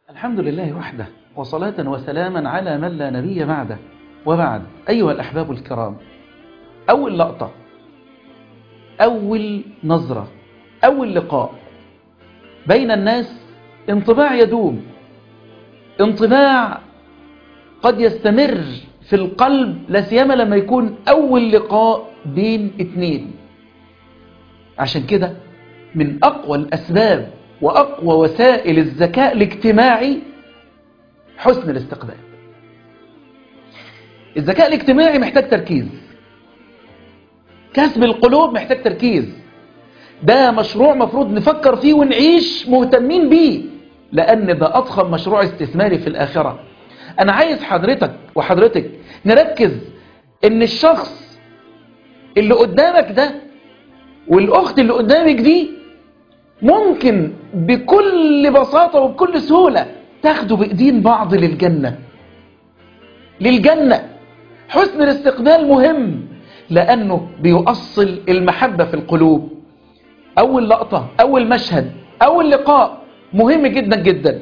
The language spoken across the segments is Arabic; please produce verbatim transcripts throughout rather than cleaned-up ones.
الحمد لله وحده، وصلاة وسلاما على من لا نبي بعده، وبعد. أيها الأحباب الكرام، أول لقطة، أول نظرة، أول لقاء بين الناس انطباع يدوم، انطباع قد يستمر في القلب، لا سيما لما يكون أول لقاء بين اثنين. عشان كده من أقوى الأسباب وأقوى وسائل الذكاء الاجتماعي حسن الاستقبال. الذكاء الاجتماعي محتاج تركيز، كسب القلوب محتاج تركيز. ده مشروع مفروض نفكر فيه ونعيش مهتمين بيه، لأن ده أضخم مشروع استثماري في الآخرة. أنا عايز حضرتك وحضرتك نركز إن الشخص اللي قدامك ده والأخت اللي قدامك دي ممكن بكل بساطة وبكل سهولة تاخدوا بإيدين بعض للجنة. للجنة. حسن الاستقبال مهم لأنه بيؤصل المحبة في القلوب. أول لقطة، أول مشهد، أول لقاء مهم جدا جدا،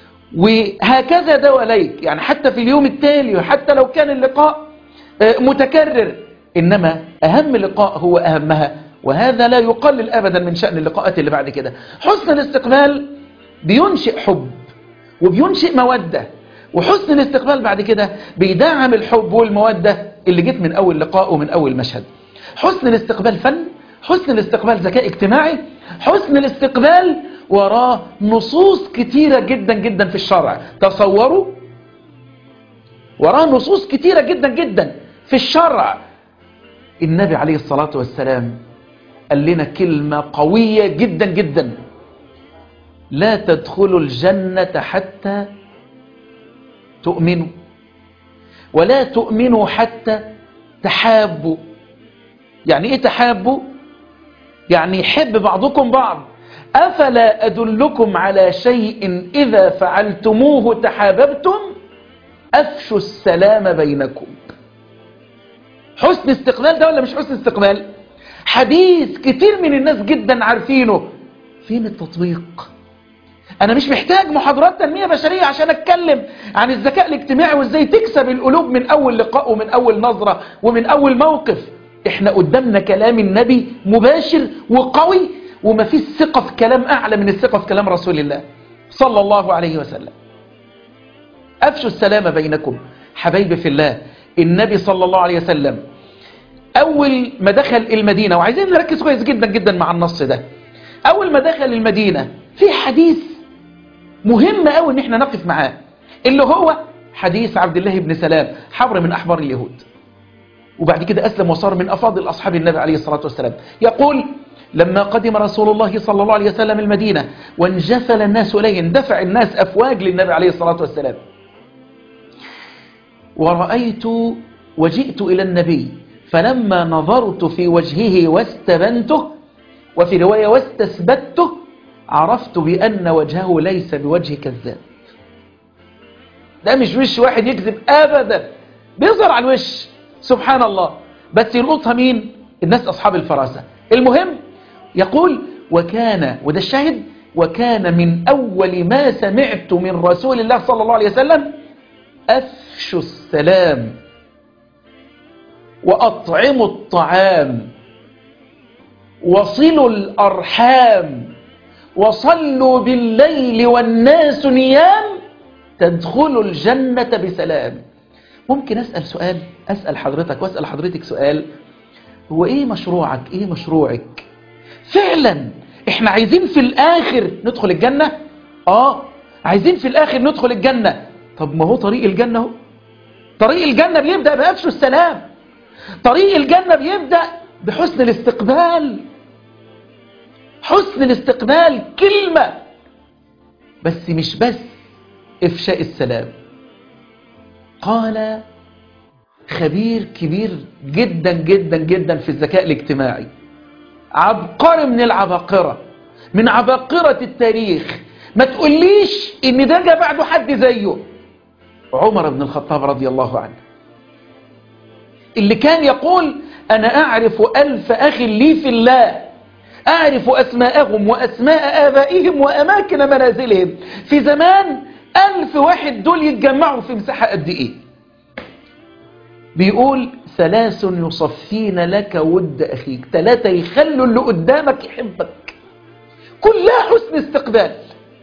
وهكذا ده وليك. يعني حتى في اليوم التالي، وحتى لو كان اللقاء متكرر، إنما أهم لقاء هو أهمها، وهذا لا يقلل أبدا من شأن اللقاءات اللي بعد كده. حسن الاستقبال بينشئ حب وبينشئ مودة، وحسن الاستقبال بعد كده بيدعم الحب والمودة اللي جت من أول لقاء ومن أول مشهد. حسن الاستقبال فن، حسن الاستقبال ذكاء اجتماعي، حسن الاستقبال وراه نصوص كتيرة جدا جدا في الشرع. تصوروا، وراه نصوص كتيرة جدا جدا في الشرع. النبي عليه الصلاة والسلام قال لنا كلمة قوية جدا جدا: لا تدخلوا الجنة حتى تؤمنوا، ولا تؤمنوا حتى تحابوا. يعني ايه تحابوا؟ يعني يحب بعضكم بعض. أفلا أدلكم على شيء إذا فعلتموه تحاببتم؟ أفشوا السلام بينكم. حسن استقبال ده ولا مش حسن استقبال؟ حديث كتير من الناس جدا عارفينه. فين التطبيق؟ أنا مش محتاج محاضرات تنمية بشرية عشان أتكلم عن الذكاء الاجتماعي وإزاي تكسب القلوب من أول لقاء ومن أول نظرة ومن أول موقف. إحنا قدامنا كلام النبي مباشر وقوي، وما فيش ثقة في كلام أعلى من الثقة في كلام رسول الله صلى الله عليه وسلم. أفشوا السلام بينكم. حبايبي في الله، النبي صلى الله عليه وسلم أول ما دخل المدينة، وعايزين نركز كويس جدا جدا مع النص ده. أول ما دخل المدينة في حديث مهم قوي إن احنا نقف معاه، اللي هو حديث عبد الله بن سلام، حبر من أحبار اليهود، وبعد كده أسلم وصار من أفاضل أصحاب النبي عليه الصلاة والسلام. يقول: لما قدم رسول الله صلى الله عليه وسلم المدينة وانجفل الناس إليه، اندفع الناس أفواج للنبي عليه الصلاة والسلام، ورأيت وجئت إلى النبي فلما نظرت في وجهه واستبنته، وفي رواية واستثبته، عرفت بأن وجهه ليس بوجه كذاب. ده مش وش واحد يكذب أبدا، بيظهر على الوش سبحان الله، بس يلقطها مين؟ الناس أصحاب الفراسة. المهم يقول: وكان، وده الشاهد، وكان من أول ما سمعت من رسول الله صلى الله عليه وسلم: أفشوا السلام، وأطعموا الطعام، وصلوا الأرحام، وصلوا بالليل والناس نيام، تدخلوا الجنة بسلام. ممكن أسأل سؤال، أسأل حضرتك وأسأل حضرتك سؤال: هو إيه مشروعك؟ إيه مشروعك؟ فعلا إحنا عايزين في الآخر ندخل الجنة؟ آه عايزين في الآخر ندخل الجنة. طب ما هو طريق الجنة هو. طريق الجنة بيبدأ بأفشوا السلام. طريق الجنة بيبدأ بحسن الاستقبال. حسن الاستقبال كلمة بس، مش بس إفشاء السلام. قال خبير كبير جدا جدا جدا في الذكاء الاجتماعي، عبقري من العباقرة، من عباقرة التاريخ، ما تقوليش إن ده جاء بعده حد زيه، عمر بن الخطاب رضي الله عنه، اللي كان يقول: أنا أعرف ألف أخ لي في الله، أعرف أسماءهم وأسماء آبائهم وأماكن منازلهم في زمان ألف واحد دول يتجمعوا في مساحة قد إيه؟ بيقول ثلاث يصفين لك ود أخيك، ثلاثة يخلوا اللي قدامك يحبك. كلها حسن استقبال،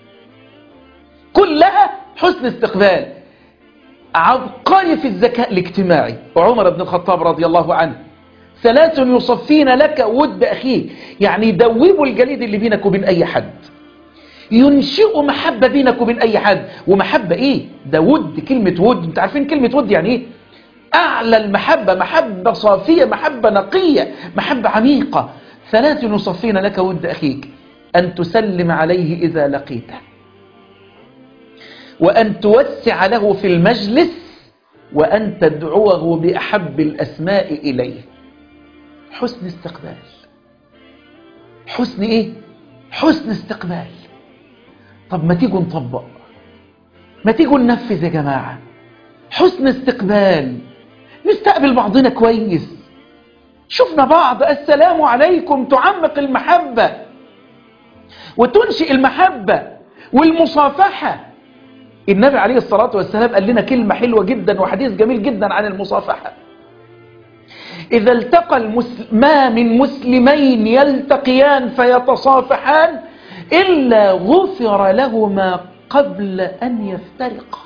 كلها حسن استقبال. عبقري في الذكاء الاجتماعي عمر بن الخطاب رضي الله عنه، ثلاث يصفين لك ود أخيك، يعني يدوبوا الجليد اللي بينك وبين أي حد، ينشئوا محبة بينك وبين أي حد. ومحبة إيه؟ ده ود، كلمة ود، انت عارفين كلمة ود يعني إيه؟ أعلى المحبة، محبة صافية، محبة نقية، محبة عميقة. ثلاث يصفين لك ود أخيك: أن تسلم عليه إذا لقيته، وأن توسع له في المجلس، وأن تدعوه بأحب الأسماء إليه. حسن استقبال. حسن إيه؟ حسن استقبال. طب ما تيجوا نطبق، ما تيجوا ننفذ يا جماعة. حسن استقبال، نستقبل بعضنا كويس، شفنا بعض السلام عليكم، تعمق المحبة وتنشئ المحبة والمصافحة. النبي عليه الصلاة والسلام قال لنا كلمة حلوة جدا وحديث جميل جدا عن المصافحة: إذا التقى المسل... ما من مسلمين يلتقيان فيتصافحان إلا غفر لهما قبل أن يفترقا.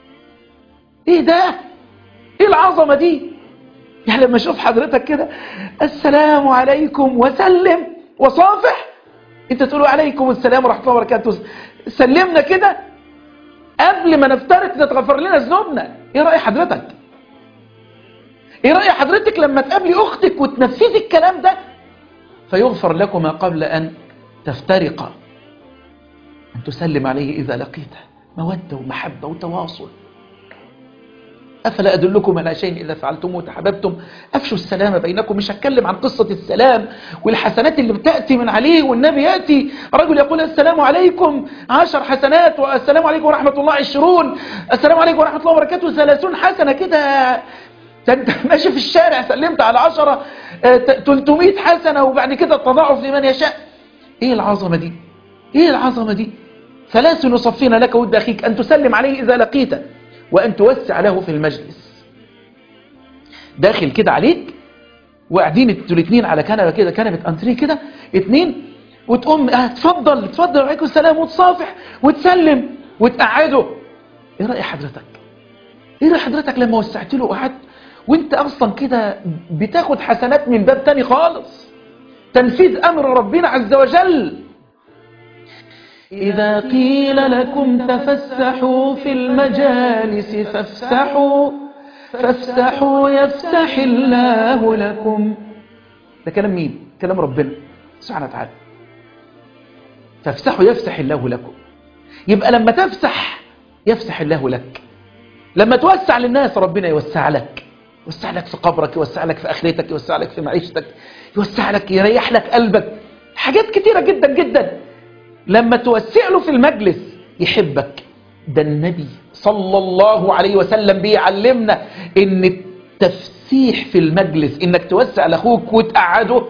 إيه ده؟ إيه العظمة دي؟ يعني لما أشوف حضرتك كده السلام عليكم وسلم وصافح، أنت تقولوا عليكم السلام ورحمة الله وبركاته، سلمنا كده قبل ما نفترق تتغفر لنا ذنوبنا. إيه رأي حضرتك؟ إيه رأي حضرتك لما تقابلي أختك وتنفذي الكلام ده فيغفر لكما قبل أن تفترقا؟ أن تسلم عليه إذا لقيته، مودة ومحبة وتواصل. أفلا أدلكم على شيء إذا فعلتموه تحببتم أفشوا السلام بينكم. مش هتكلم عن قصة السلام والحسنات اللي بتأتي من عليه، والنبي يأتي رجل يقول السلام عليكم عشر حسنات، والسلام عليكم ورحمة الله عشرون، السلام عليكم ورحمة الله وبركاته ثلاثون حسنة كده. انت ماشي في الشارع سلمت على عشرة تلتمية حسنة، وبعد كده التضاعف لمن يشاء. ايه العظمة دي؟ ايه العظمة دي؟ ثلاث يصفين لك ود أخيك: أن تسلم عليه إذا لقيته، وأن توسع له في المجلس. داخل كده عليك وقاعدين انتوا الاثنين على كنبه كده، كنبه انتريه كده اثنين، وتقوم اه اتفضل اتفضل وعليكم السلام وتصافح وتسلم وتقعده. ايه رأي حضرتك؟ ايه رأي حضرتك لما وسعت له وقعدت وانت اصلا كده بتاخد حسنات من باب تاني خالص، تنفيذ امر ربنا عز وجل. إذا قيل لكم تفسحوا في المجالس فافسحوا فافسحوا يفسح الله لكم. ده كلام مين؟ كلام ربنا سبحانه وتعالى. فافسحوا يفسح الله لكم. يبقى لما تفسح يفسح الله لك، لما توسع للناس ربنا يوسع لك، يوسع لك في قبرك، يوسع لك في آخرتك، يوسع لك في معيشتك، يوسع لك، يريح لك قلبك. حاجات كتيرة جدا جدا. لما توسع له في المجلس يحبك. ده النبي صلى الله عليه وسلم بيعلمنا ان التفسيح في المجلس، انك توسع لاخوك وتقعده،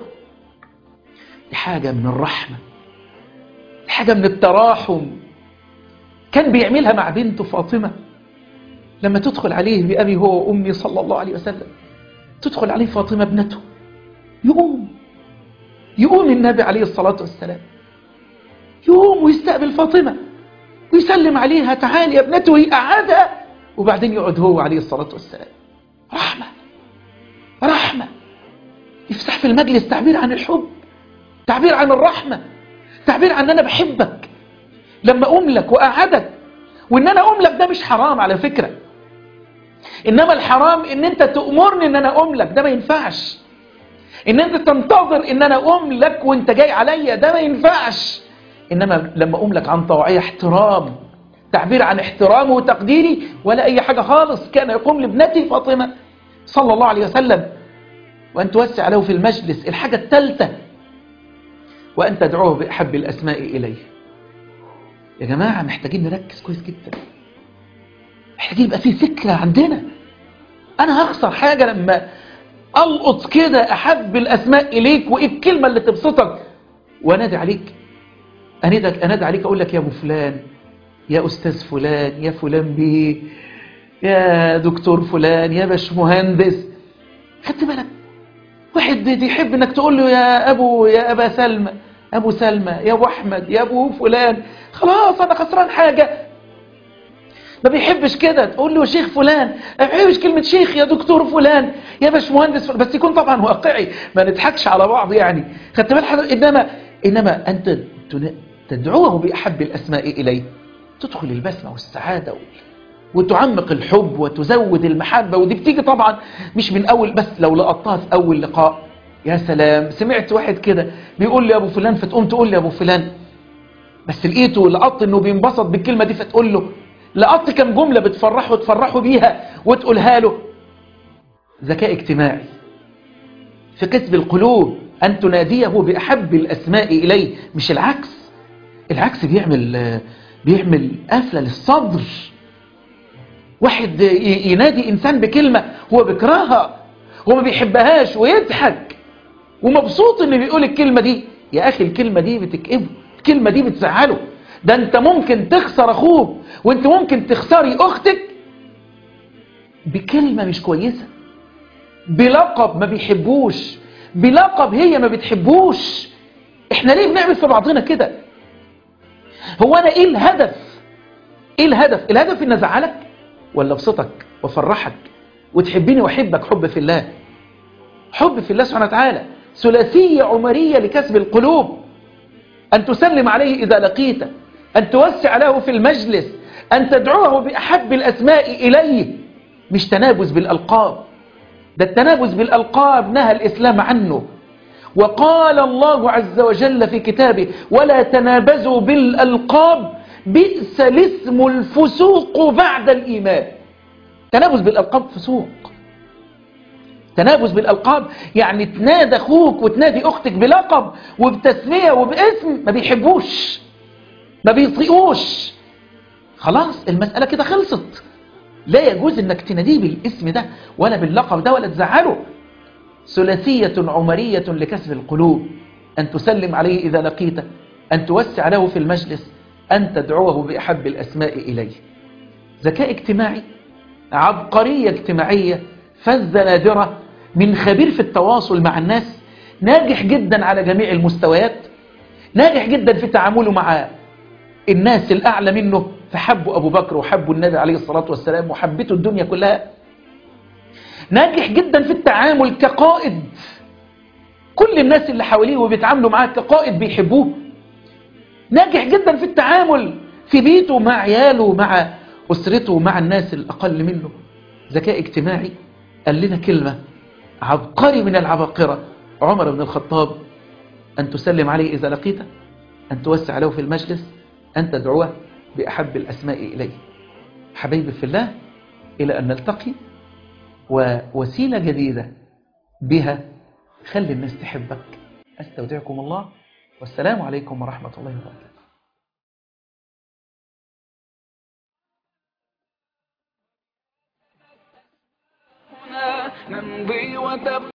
دي حاجة من الرحمة، دي حاجة من التراحم. كان بيعملها مع بنته فاطمة لما تدخل عليه بأبي هو وأمي صلى الله عليه وسلم، تدخل عليه فاطمة ابنته، يقوم يقوم النبي عليه الصلاة والسلام يقوم ويستقبل فاطمة ويسلم عليها، تعالي يا ابنته، ويقعدها، وبعدين يقعد هو عليه الصلاة والسلام. رحمة رحمة. يفسح في المجلس تعبير عن الحب، تعبير عن الرحمة، تعبير عن أنا بحبك لما أقوم لك وأقعدك. وإن أنا أقوم لك ده مش حرام على فكرة، إنما الحرام إن أنت تأمرني إن أنا أقوم لك، ده ما ينفعش. إن أنت تنتظر إن أنا أقوم لك وأنت جاي عليا، ده ما ينفعش. إنما لما أقوم لك عن طوعية، احترام، تعبير عن احترامه وتقديري، ولا أي حاجة خالص. كان يقوم لابنتي فاطمة صلى الله عليه وسلم. وأن توسع له في المجلس. الحاجة الثالثة: وأن تدعوه بأحب الأسماء إليه. يا جماعة محتاجين نركز كويس جدا، محتاجين يبقى في فكرة عندنا. أنا هخسر حاجة لما ألقط كده أحب الأسماء إليك، وإيه الكلمة اللي تبسطك، وأنادي عليك، أنادي عليك أقول لك يا أبو فلان، يا أستاذ فلان، يا فلان بيه، يا دكتور فلان، يا باش مهندس. خدت بالك؟ واحد بيحب انك تقول له يا ابو، يا ابا سلمى، ابو سلمى، يا ابو احمد، يا ابو فلان، خلاص انا خسران حاجة. ما بيحبش كده تقول له شيخ فلان، ما بيحبش كلمة شيخ، يا دكتور فلان، يا باش مهندس فلان. بس يكون طبعا واقعي، ما نضحكش على بعض يعني. خدت بالك؟ انما انما انت تدعوه باحب الاسماء اليه، تدخل البسمة والسعادة وتعمق الحب وتزود المحبة. ودي بتيجي طبعا مش من أول، بس لو لقطتها في أول لقاء، يا سلام. سمعت واحد كده بيقول لي أبو فلان، فتقوم تقول لي أبو فلان، بس لقيته لقطت إنه بينبسط بالكلمة دي، فتقول له. لقطت كم جملة بتفرحه وتفرحه بيها وتقولها له. ذكاء اجتماعي في كسب القلوب، أن تناديه بأحب الأسماء إليه، مش العكس. العكس بيعمل بيعمل قفلة للصدر. واحد ينادي إنسان بكلمة هو بيكرهها، هو ما بيحبهاش، ويضحك ومبسوط إنه بيقول الكلمة دي. يا أخي الكلمة دي بتكئبه، الكلمة دي بتزعله. ده أنت ممكن تخسر أخوك، وأنت ممكن تخسري أختك بكلمة مش كويسة، بلقب ما بيحبوش، بلقب هي ما بتحبوش. إحنا ليه بنعمل في بعضنا كده؟ هو أنا إيه الهدف؟ إيه الهدف؟ الهدف إن أزعلك ولا ابسطك وافرحك وتحبيني واحبك حب في الله، حب في الله سبحانه وتعالى. ثلاثية عمرية لكسب القلوب: أن تسلم عليه إذا لقيته، أن توسع له في المجلس، أن تدعوه بأحب الأسماء إليه. مش تنابز بالألقاب، ده التنابز بالألقاب نهى الإسلام عنه. وقال الله عز وجل في كتابه: ولا تنابزوا بالألقاب بئس الاسم الفسوق بعد الإيمان. تنابز بالألقاب فسوق. تنابز بالألقاب يعني تنادى أخوك وتنادي أختك بلقب وبتسمية وباسم ما بيحبوش، ما بيطيقوش. خلاص المسألة كده خلصت. لا يجوز انك تناديه بالاسم ده ولا باللقب ده ولا تزعله. ثلاثية عمرية لكسب القلوب: أن تسلم عليه إذا لقيته، أن توسع له في المجلس، أن تدعوه بأحب الأسماء إليه. ذكاء اجتماعي، عبقرية اجتماعية، فذة نادرة من خبير في التواصل مع الناس، ناجح جدا على جميع المستويات، ناجح جدا في تعامله مع الناس الأعلى منه، فحبوا أبو بكر وحبوا النبي عليه الصلاة والسلام وحبته الدنيا كلها. ناجح جدا في التعامل كقائد، كل الناس اللي حواليه وبيتعاملوا معاه كقائد بيحبوه. ناجح جدا في التعامل في بيته مع عياله، مع أسرته، مع الناس الأقل منه. ذكاء اجتماعي. قال لنا كلمة عبقري من العباقرة عمر بن الخطاب: أن تسلم عليه إذا لقيته، أن توسع له في المجلس، أن تدعوه بأحب الأسماء إليه. حبيبي في الله، إلى أن نلتقي ووسيلة جديدة بها خلي الناس تحبك. أستودعكم الله، والسلام عليكم ورحمة الله وبركاته.